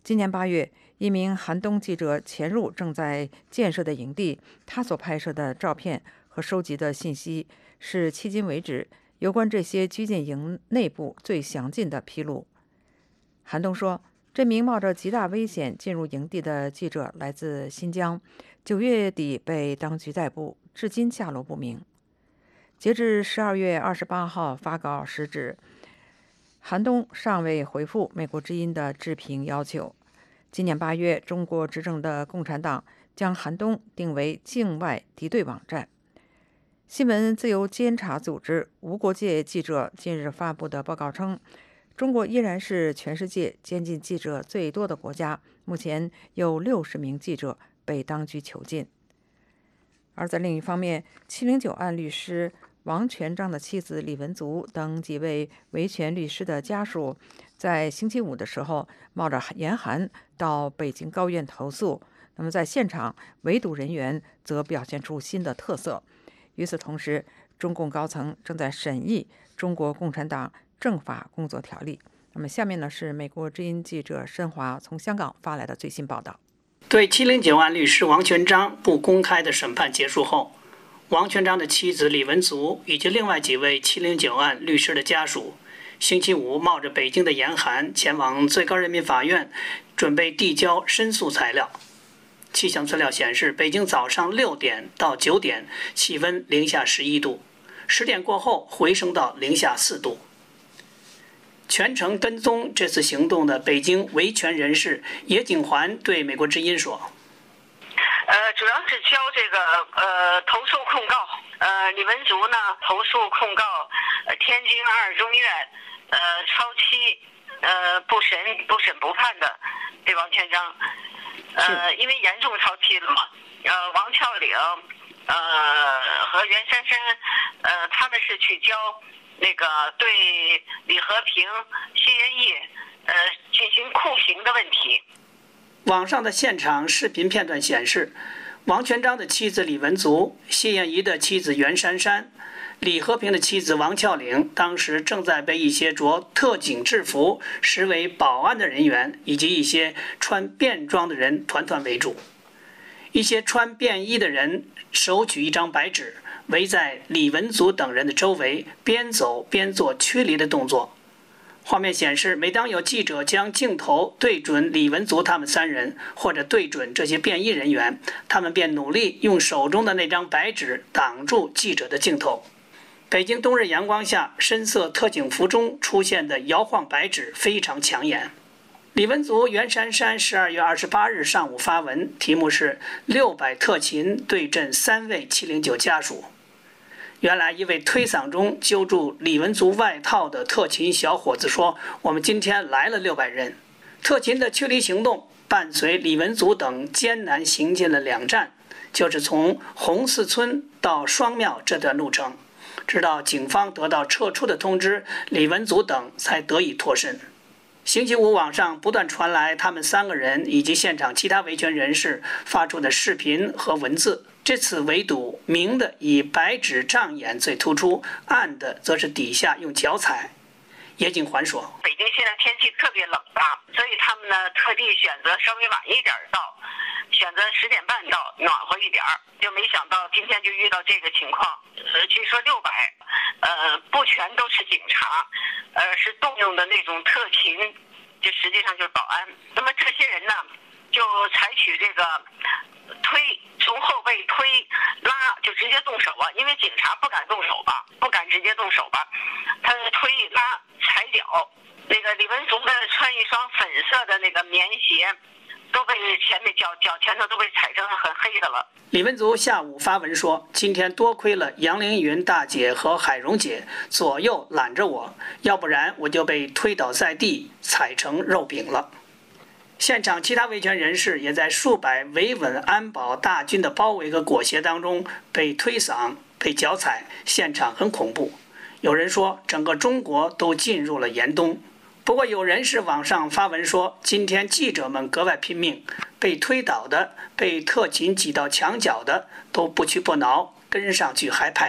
今年八月，一名韩东记者潜入正在建设的营地，他所拍摄的照片和收集的信息是迄今为止有关这些拘禁营内部最详尽的披露。韩东说，这名冒着极大危险进入营地的记者来自新疆，九月底被当局逮捕，至今下落不明。截至十二月二十八号发稿时止，韩东尚未回复美国之音的置评要求。今年八月，中国执政的共产党将韩东定为境外敌对网站。新闻自由监察组织无国界记者近日发布的报告称，中国依然是全世界监禁记者最多的国家，目前有六十名记者被当局囚禁。而在另一方面，七零九案律师王全璋的妻子李文足等几位维权律师的家属在星期五的时候冒着严寒到北京高院投诉，那么在现场围堵人员则表现出新的特色。与此同时，中共高层正在审议中国共产党政法工作条例。那么下面呢是美国之音记者申华从香港发来的最新报道。 对七零九案律师王全璋不公开的审判结束后，王全璋的妻子李文足以及另外几位七零九案律师的家属星期五冒着北京的严寒前往最高人民法院，准备递交申诉材料。气象资料显示，北京早上六点到九点气温零下十一度，十点过后回升到零下四度。全程跟踪这次行动的北京维权人士叶景环对美国之音说：“ 呃，主要是交这个呃投诉控告，呃李文足呢投诉控告，呃天津二中院呃超期呃不审不审不判的对王全璋，呃因为严重超期了嘛，呃王峭岭呃和袁姗姗呃他们是去交。”那个对李和平、谢延义，呃，进行酷刑的问题。 网上的现场视频片段显示，王全璋的妻子李文足、谢延义的妻子袁姗姗、李和平的妻子王峭岭，当时正在被一些着特警制服、实为保安的人员以及一些穿便装的人团团围住。一些穿便衣的人手举一张白纸，围在李文足等人的周围，边走边做驱离的动作。画面显示，每当有记者将镜头对准李文足他们三人，或者对准这些便衣人员，他们便努力用手中的那张白纸挡住记者的镜头。北京冬日阳光下，深色特警服中出现的摇晃白纸非常抢眼。李文足、袁姗姗十二月二十八日上午发文，题目是“六百特勤对阵三位七零九家属”。原来一位推搡中揪住李文足外套的特勤小伙子说：“我们今天来了六百人。”特勤的驱离行动伴随李文足等艰难行进了两站，就是从红四村到双庙这段路程，直到警方得到撤出的通知，李文足等才得以脱身。星期五网上不断传来他们三个人以及现场其他维权人士发出的视频和文字。这次围堵，明的以白纸障眼最突出，暗的则是底下用脚踩。叶景环说：“ 北京现在天气特别冷啊，所以他们呢特地选择稍微晚一点到，选择十点半到，暖和一点，就没想到今天就遇到这个情况。呃，据说六百，呃，不全都是警察，呃，是动用的那种特勤，就实际上就是保安。那么这些人呢，就采取这个推，从后背推拉，就直接动手啊，因为警察不敢动手吧，不敢直接动手吧，他推拉踩脚。那个李文足的穿一双粉色的那个棉鞋，都被前面脚脚前头都被踩成很黑的了。” 李文足下午发文说：“今天多亏了杨凌云大姐和海蓉姐左右揽着我，要不然我就被推倒在地，踩成肉饼了。”现场其他维权人士也在数百维稳安保大军的包围和裹挟当中被推搡、被脚踩，现场很恐怖。有人说，整个中国都进入了严冬。不过有人是网上发文说，今天记者们格外拼命，被推倒的、被特勤挤到墙角的都不屈不挠，跟上去还拍。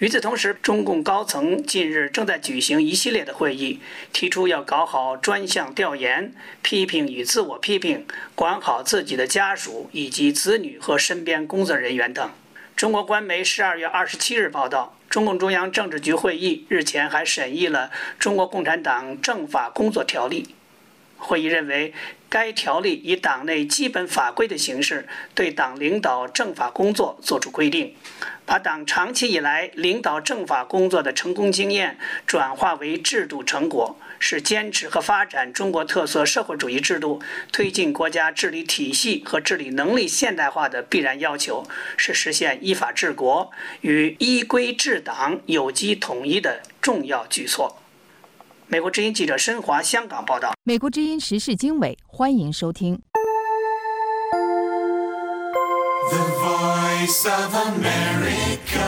与此同时，中共高层近日正在举行一系列的会议，提出要搞好专项调研、批评与自我批评，管好自己的家属以及子女和身边工作人员等。中国官媒十二月二十七日报道，中共中央政治局会议日前还审议了中国共产党政法工作条例。会议认为，该条例以党内基本法规的形式对党领导政法工作作出规定，把党长期以来领导政法工作的成功经验转化为制度成果，是坚持和发展中国特色社会主义制度、推进国家治理体系和治理能力现代化的必然要求，是实现依法治国与依规治党有机统一的重要举措。美国之音记者申华香港报道。 美国之音时事经纬，欢迎收听。 The Voice of America。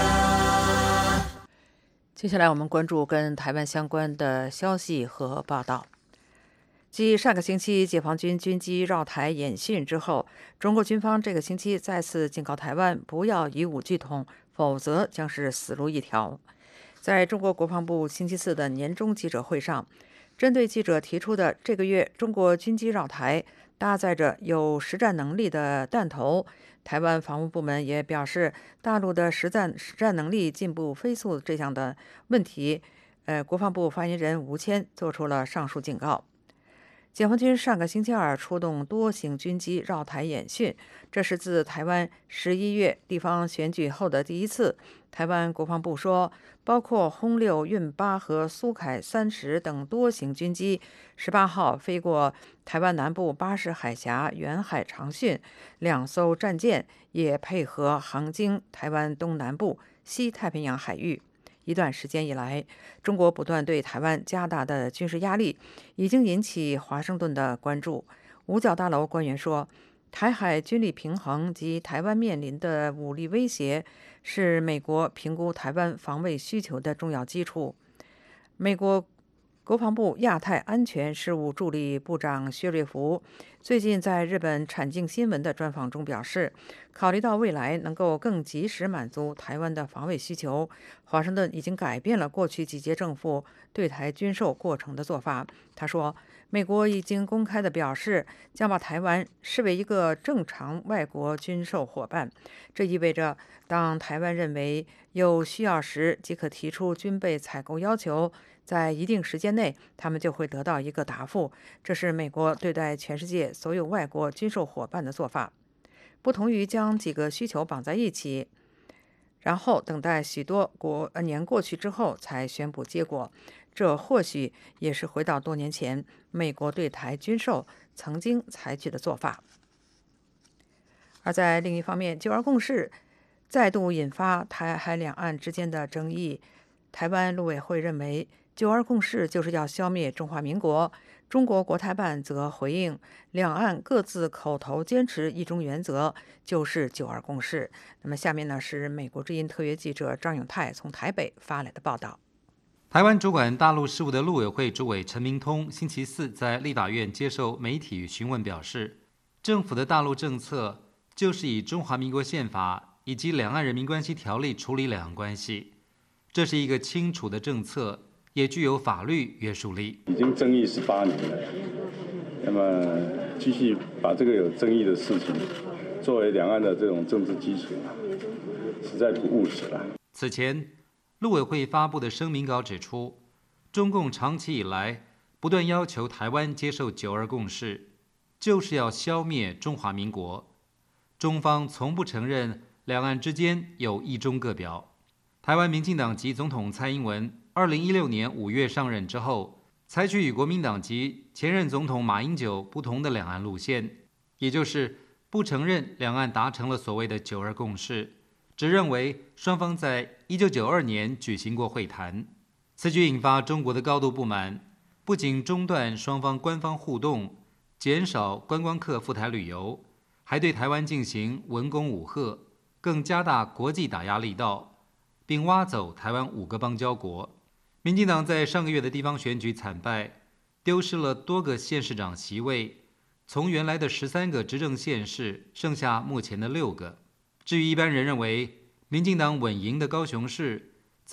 接下来我们关注跟台湾相关的消息和报道。继上个星期解放军军机绕台演训之后，中国军方这个星期再次警告台湾不要以武拒统，否则将是死路一条。在中国国防部星期四的年终记者会上，针对记者提出的这个月中国军机绕台搭载着有实战能力的弹头，台湾防务部门也表示，大陆的实战实战能力进步飞速这样的问题，呃，国防部发言人吴谦做出了上述警告。解放军上个星期二出动多型军机绕台演训，这是自台湾十一月地方选举后的第一次。台湾国防部说，包括轰六、运八和苏凯三十等多型军机，十八号飞过台湾南部巴士海峡远海长训，两艘战舰也配合航经台湾东南部西太平洋海域。一段时间以来，中国不断对台湾加大的军事压力，已经引起华盛顿的关注。五角大楼官员说，台海军力平衡及台湾面临的武力威胁是美国评估台湾防卫需求的重要基础。美国国防部亚太安全事务助理部长薛瑞福最近在日本产经新闻的专访中表示，考虑到未来能够更及时满足台湾的防卫需求，华盛顿已经改变了过去几届政府对台军售过程的做法。他说，美国已经公开地表示将把台湾视为一个正常外国军售伙伴，这意味着当台湾认为有需要时即可提出军备采购要求，在一定时间内他们就会得到一个答复。这是美国对待全世界所有外国军售伙伴的做法，不同于将几个需求绑在一起，然后等待许多国年过去之后才宣布结果。这或许也是回到多年前美国对台军售曾经采取的做法。而在另一方面，九二共识再度引发台海两岸之间的争议。台湾陆委会认为，九二共识就是要消灭中华民国。中国国台办则回应，两岸各自口头坚持一中原则，就是九二共识。那么下面呢是美国之音特约记者张永泰从台北发来的报道。 台湾主管大陆事务的陆委会主委陈明通星期四在立法院接受媒体询问表示，政府的大陆政策就是以中华民国宪法以及两岸人民关系条例处理两岸关系，这是一个清楚的政策，也具有法律约束力。 已经争议十八年了，那么继续把这个有争议的事情作为两岸的这种政治基础，实在不务实了。 此前，陆委会发布的声明稿指出，中共长期以来不断要求台湾接受九二共识，就是要消灭中华民国。中方从不承认两岸之间有一中各表。台湾民进党籍总统蔡英文二零一六年五月上任之后，采取与国民党籍前任总统马英九不同的两岸路线，也就是不承认两岸达成了所谓的九二共识，只认为双方在一九九二年举行过会谈。此举引发中国的高度不满，不仅中断双方官方互动，减少观光客赴台旅游，还对台湾进行文攻武吓，更加大国际打压力道，并挖走台湾五个邦交国。民进党在上个月的地方选举惨败，丢失了多个县市长席位，从原来的十三个执政县市剩下目前的六个。至于一般人认为民进党稳赢的高雄市，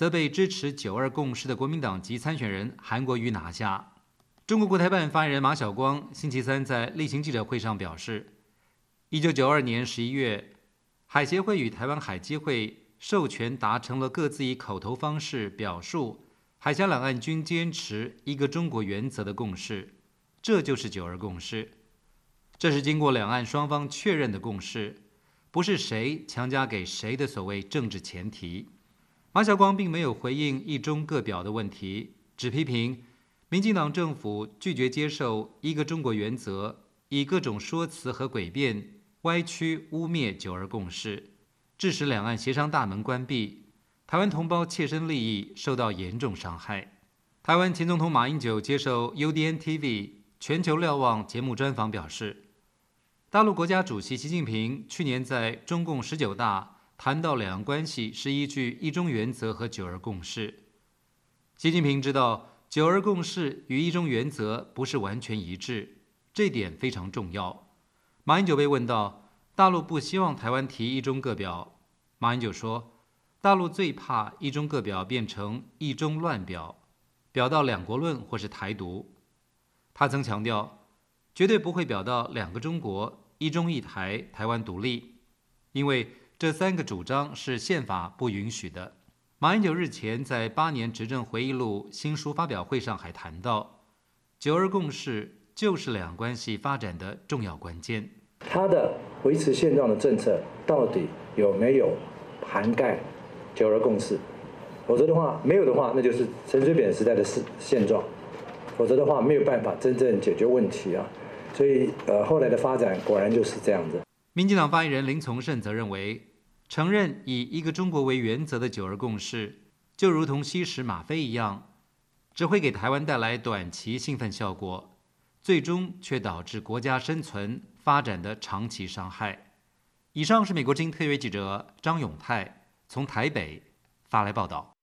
则被支持九二共识的国民党籍参选人韩国瑜拿下。中国国台办发言人马晓光星期三在例行记者会上表示，一九九二年十一月，海协会与台湾海基会授权达成了各自以口头方式表述海峡两岸均坚持一个中国原则的共识，这就是九二共识。这是经过两岸双方确认的共识，不是谁强加给谁的所谓政治前提。马晓光并没有回应一中各表的问题，只批评民进党政府拒绝接受一个中国原则，以各种说辞和诡辩歪曲污蔑九二共识，致使两岸协商大门关闭，台湾同胞切身利益受到严重伤害。台湾前总统马英九接受 U D N T V 全球瞭望节目专访表示，大陆国家主席习近平去年在中共十九大谈到两岸关系是依据一中原则和九二共识。习近平知道九二共识与一中原则不是完全一致，这点非常重要。马英九被问到大陆不希望台湾提一中各表，马英九说，大陆最怕一中各表变成一中乱表，表到两国论或是台独。他曾强调，绝对不会表到两个中国、一中一台、台湾独立，因为这三个主张是宪法不允许的。马英九日前在八年执政回忆录新书发表会上还谈到，九二共识就是两岸关系发展的重要关键。 他的维持现状的政策到底有没有涵盖九二共识？否则的话，没有的话，那就是陈水扁时代的现状；否则的话，没有办法真正解决问题啊。所以，呃，后来的发展果然就是这样子。 民进党发言人林从胜则认为，承认以一个中国为原则的九二共识，就如同吸食吗啡一样，只会给台湾带来短期兴奋效果，最终却导致国家生存发展的长期伤害。以上是美国之音特约记者张永泰从台北发来报道。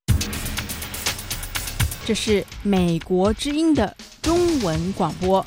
这是美国之音的中文广播。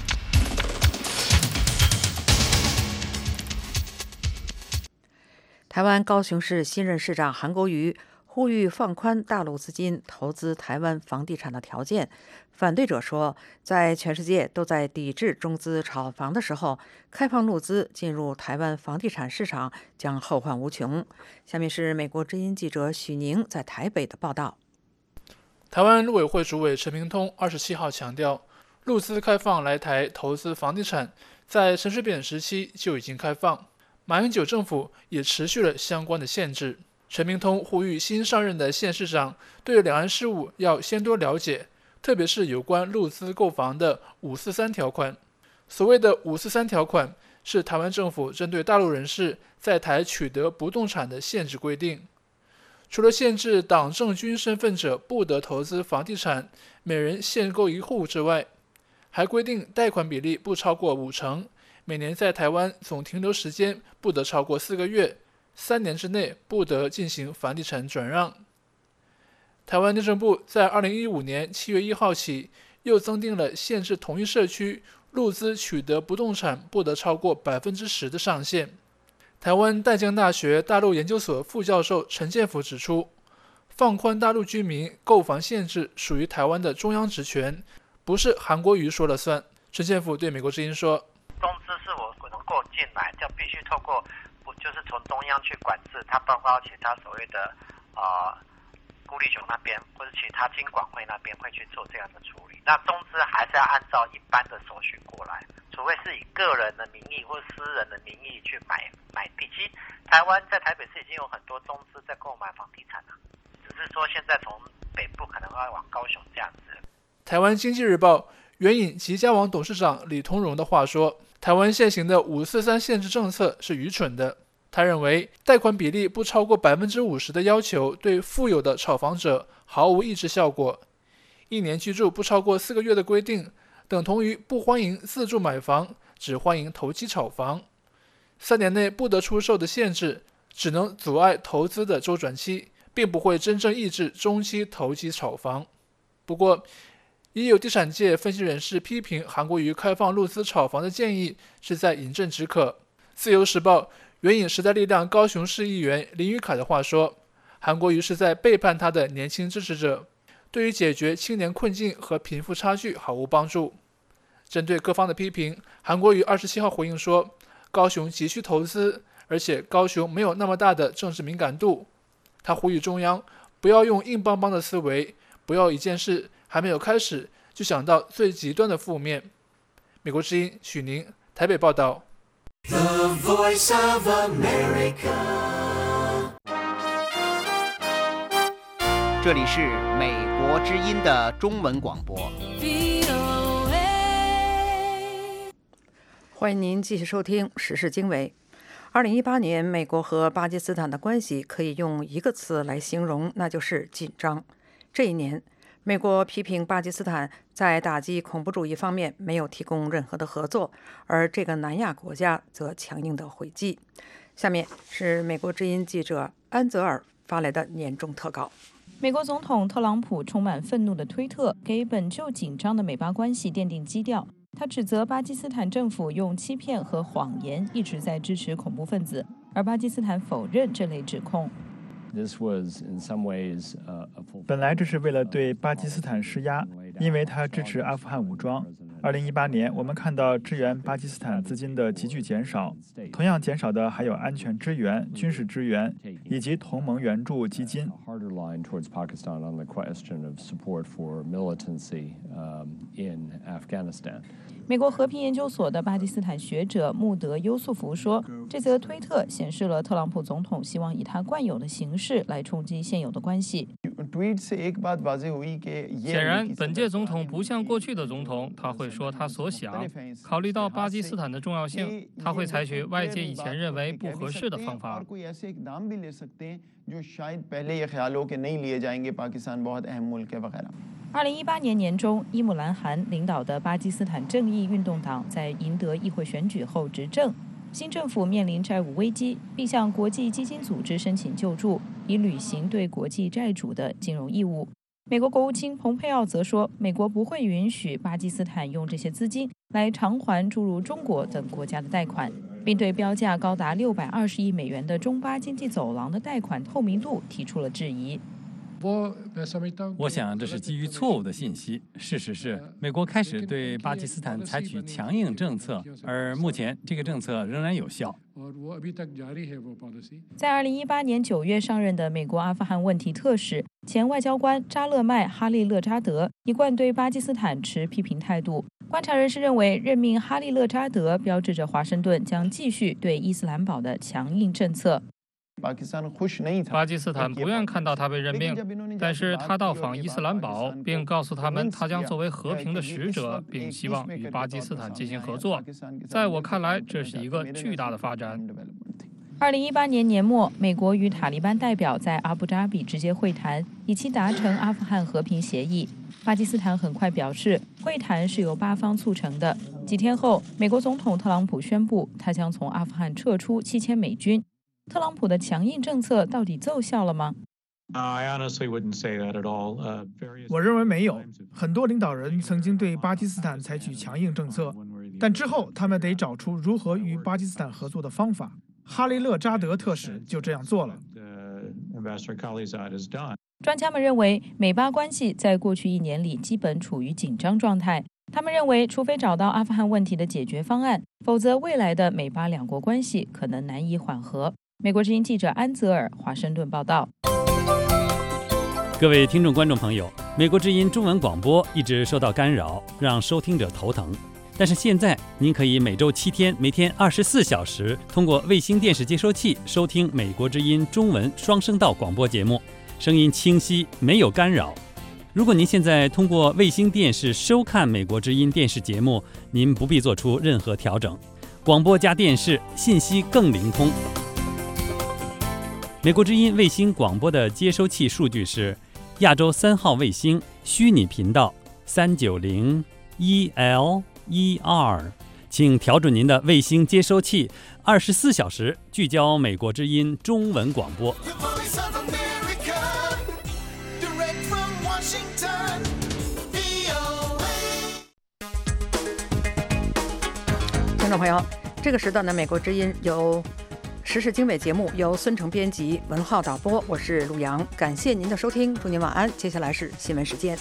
台湾高雄市新任市长韩国瑜呼吁放宽大陆资金投资台湾房地产的条件。反对者说，在全世界都在抵制中资炒房的时候，开放陆资进入台湾房地产市场将后患无穷。下面是美国之音记者许宁在台北的报道。 台湾陆委会主委陈明通二十七号强调，陆资开放来台投资房地产，在陈水扁时期就已经开放。马英九政府也持续了相关的限制。陈明通呼吁新上任的县市长对两岸事务要先多了解，特别是有关陆资购房的五四三条款。所谓的五四三条款是台湾政府针对大陆人士在台取得不动产的限制规定。除了限制党政军身份者不得投资房地产，每人限购一户之外，还规定贷款比例不超过五成，每年在台湾总停留时间不得超过四个月，三年之内不得进行房地产转让。台湾内政部在二零一五年七月一号起，又增订了限制同一社区陆资取得不动产不得超过百分之十的上限。台湾淡江大学大陆研究所副教授陈建甫指出，放宽大陆居民购房限制属于台湾的中央职权，不是韩国瑜说了算。陈建甫对美国之音说， 中资是我能够进来，就必须透过就是从中央去管制，它包括其他所谓的呃顾立雄那边或者其他金管会那边会去做这样的处理。那中资还是要按照一般的手续过来，除非是以个人的名义或私人的名义去买买地。其实台湾在台北市已经有很多中资在购买房地产了，只是说现在从北部可能要往高雄这样子。 台湾经济日报援引吉家网董事长李同荣的话说，台湾现行的五四三限制政策是愚蠢的。他认为贷款比例不超过百分之五十的要求对富有的炒房者毫无抑制效果，一年居住不超过四个月的规定等同于不欢迎自住买房，只欢迎投机炒房。三年内不得出售的限制只能阻碍投资的周转期，并不会真正抑制中期投机炒房。不过也有地产界分析人士批评韩国瑜开放陆资炒房的建议是在饮鸩止渴。自由时报援引时代力量高雄市议员林宇凯的话说， 韩国瑜是在背叛他的年轻支持者，对于解决青年困境和贫富差距毫无帮助。针对各方的批评，韩国瑜二十七号回应说，高雄急需投资，而且高雄没有那么大的政治敏感度。他呼吁中央不要用硬邦邦的思维，不要一件事还没有开始就想到最极端的负面。美国之音许宁台北报道。 The Voice of America. 这里是美国之音的中文广播。 欢迎您继续收听时事经纬。二零一八年，美国和巴基斯坦的关系可以用一个词来形容，那就是紧张。这一年，美国批评巴基斯坦在打击恐怖主义方面没有提供任何的合作，而这个南亚国家则强硬的回击。下面是美国之音记者安泽尔发来的年终特稿。 美国总统特朗普充满愤怒的推特给本就紧张的美巴关系奠定基调。他指责巴基斯坦政府用欺骗和谎言一直在支持恐怖分子，而巴基斯坦否认这类指控。 本来这是为了对巴基斯坦施压，因为他支持阿富汗武装。二零一八年，我们看到支援巴基斯坦资金的急剧减少，同样减少的还有安全支援、军事支援以及同盟援助基金。 美国和平研究所的巴基斯坦学者穆德·优素福说，这则推特显示了特朗普总统希望以他惯有的形式来冲击现有的关系。 显然，本届总统不像过去的总统，他会说他所想。考虑到巴基斯坦的重要性，他会采取外界以前认为不合适的方法。 二零一八年年中，伊姆兰汗领导的巴基斯坦正义运动党在赢得议会选举后执政，新政府面临债务危机，并向国际基金组织申请救助，以履行对国际债主的金融义务。美国国务卿蓬佩奥则说，美国不会允许巴基斯坦用这些资金来偿还诸如中国等国家的贷款，并对标价高达六百二十亿美元的中巴经济走廊的贷款透明度提出了质疑。 我想这是基于错误的信息。事实是，美国开始对巴基斯坦采取强硬政策，而目前这个政策仍然有效。 在二零一八年九月上任的美国阿富汗问题特使、前外交官扎勒麦·哈利勒扎德一贯对巴基斯坦持批评态度。观察人士认为，任命哈利勒扎德标志着华盛顿将继续对伊斯兰堡的强硬政策。 巴基斯坦不愿看到他被任命，但是他到访伊斯兰堡，并告诉他们他将作为和平的使者，并希望与巴基斯坦进行合作。在我看来，这是一个巨大的发展。 二零一八年年末，美国与塔利班代表在阿布扎比直接会谈，以期达成阿富汗和平协议。巴基斯坦很快表示，会谈是由巴方促成的。几天后，美国总统特朗普宣布，他将从阿富汗撤出七千美军。特朗普的强硬政策到底奏效了吗？ 我认为没有。很多领导人曾经对巴基斯坦采取强硬政策，但之后他们得找出如何与巴基斯坦合作的方法。哈利勒扎德特使就这样做了。 专家们认为，美巴关系在过去一年里基本处于紧张状态。他们认为，除非找到阿富汗问题的解决方案，否则未来的美巴两国关系可能难以缓和。美国之音记者安泽尔华盛顿报道。 各位听众观众朋友，美国之音中文广播一直受到干扰，让收听者头疼。但是现在您可以每周七天，每天二十四小时，通过卫星电视接收器收听美国之音中文双声道广播节目，声音清晰，没有干扰。如果您现在通过卫星电视收看美国之音电视节目，您不必做出任何调整，广播加电视，信息更灵通。美国之音卫星广播的接收器数据是亚洲三号卫星虚拟频道三九零 E L 一二，请调准您的卫星接收器，二十四小时聚焦美国之音中文广播。 听众朋友，这个时段的美国之音由时事经纬节目由孙成编辑，文浩导播，我是陆阳，感谢您的收听，祝您晚安。接下来是新闻时间。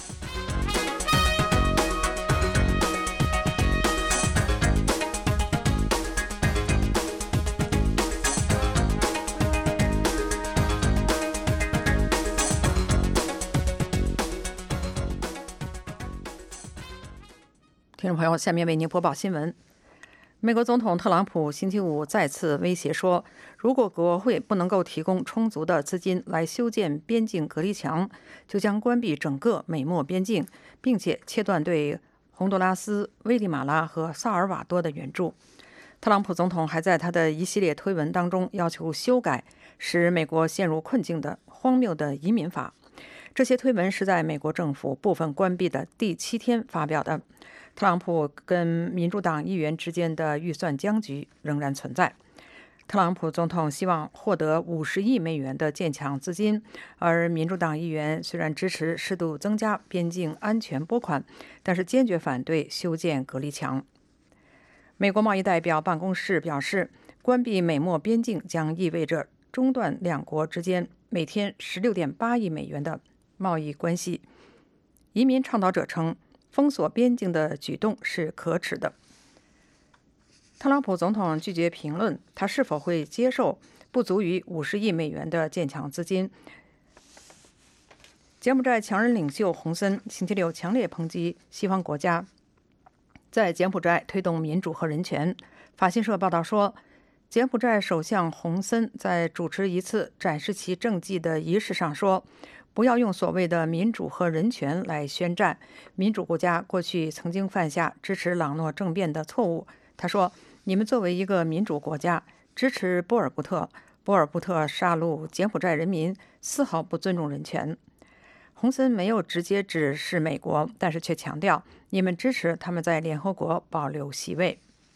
听众朋友，下面为您播报新闻。美国总统特朗普星期五再次威胁说，如果国会不能够提供充足的资金来修建边境隔离墙，就将关闭整个美墨边境，并且切断对洪都拉斯、危地马拉和萨尔瓦多的援助。特朗普总统还在他的一系列推文当中要求修改使美国陷入困境的荒谬的移民法。这些推文是在美国政府部分关闭的第七天发表的。特朗普跟民主党议员之间的预算僵局仍然存在。特朗普总统希望获得五十亿美元的建墙资金，而民主党议员虽然支持适度增加边境安全拨款，但是坚决反对修建隔离墙。美国贸易代表办公室表示，关闭美墨边境将意味着中断两国之间每天 十六点八亿美元的贸易关系。移民倡导者称，封锁边境的举动是可耻的。特朗普总统拒绝评论他是否会接受不足于五十亿美元的建墙资金。柬埔寨强人领袖洪森星期六强烈抨击西方国家在柬埔寨推动民主和人权。法新社报道说，柬埔寨首相洪森在主持一次展示其政绩的仪式上说，不要用所谓的民主和人权来宣战，民主国家过去曾经犯下支持朗诺政变的错误。他说，你们作为一个民主国家支持波尔布特，波尔布特杀戮柬埔寨人民，丝毫不尊重人权。洪森没有直接指示美国，但是却强调，你们支持他们在联合国保留席位。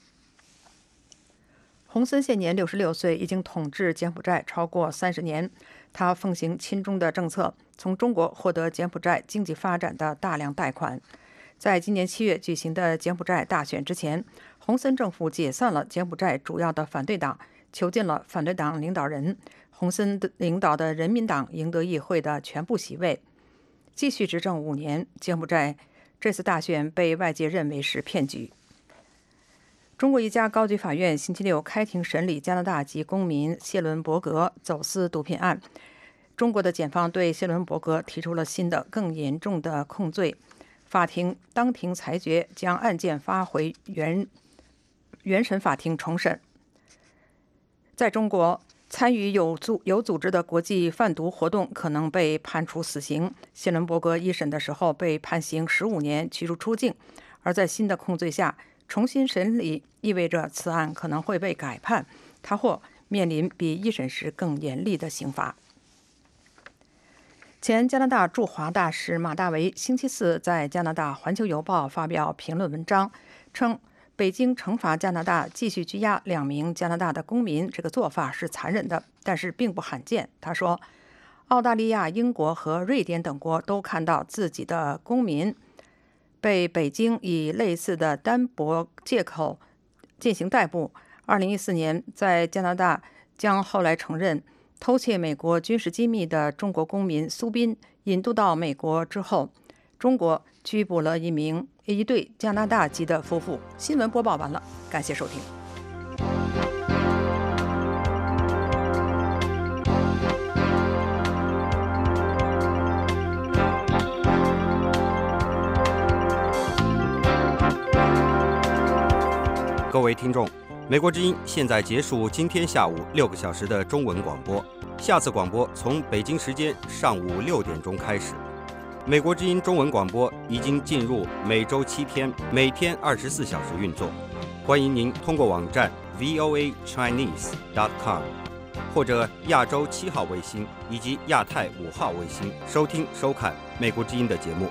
洪森现年六十六岁，已经统治柬埔寨超过三十年。他奉行亲中的政策，从中国获得柬埔寨经济发展的大量贷款。在今年七月举行的柬埔寨大选之前，洪森政府解散了柬埔寨主要的反对党，囚禁了反对党领导人。洪森领导的人民党赢得议会的全部席位，继续执政五年。柬埔寨这次大选被外界认为是骗局。中国一家高级法院星期六开庭审理加拿大籍公民谢伦伯格走私毒品案。中国的检方对谢伦伯格提出了新的、更严重的控罪。法庭当庭裁决，将案件发回原原审法庭重审。在中国，参与有组有组织的国际贩毒活动可能被判处死刑。谢伦伯格一审的时候被判刑十五年，驱逐出境，而在新的控罪下，重新审理意味着此案可能会被改判，他或面临比一审时更严厉的刑罚。前加拿大驻华大使马大维星期四在加拿大《环球邮报》发表评论文章，称北京惩罚加拿大继续拘押两名加拿大的公民，这个做法是残忍的，但是并不罕见。他说，澳大利亚、英国和瑞典等国都看到自己的公民被北京以类似的单薄借口进行逮捕。二零一四年，在加拿大将后来承认偷窃美国军事机密的中国公民苏斌引渡到美国之后，中国拘捕了一名一对加拿大籍的夫妇。新闻播报完了，感谢收听。 各位听众，美国之音现在结束今天下午六个小时的中文广播，下次广播从北京时间上午六点钟开始。美国之音中文广播已经进入每周七天，每天二十四小时运作。欢迎您通过网站 v o a chinese dot com 或者亚洲七号卫星以及亚太五号卫星收听收看美国之音的节目。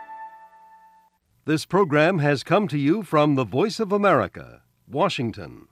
This program has come to you from the Voice of America, Washington.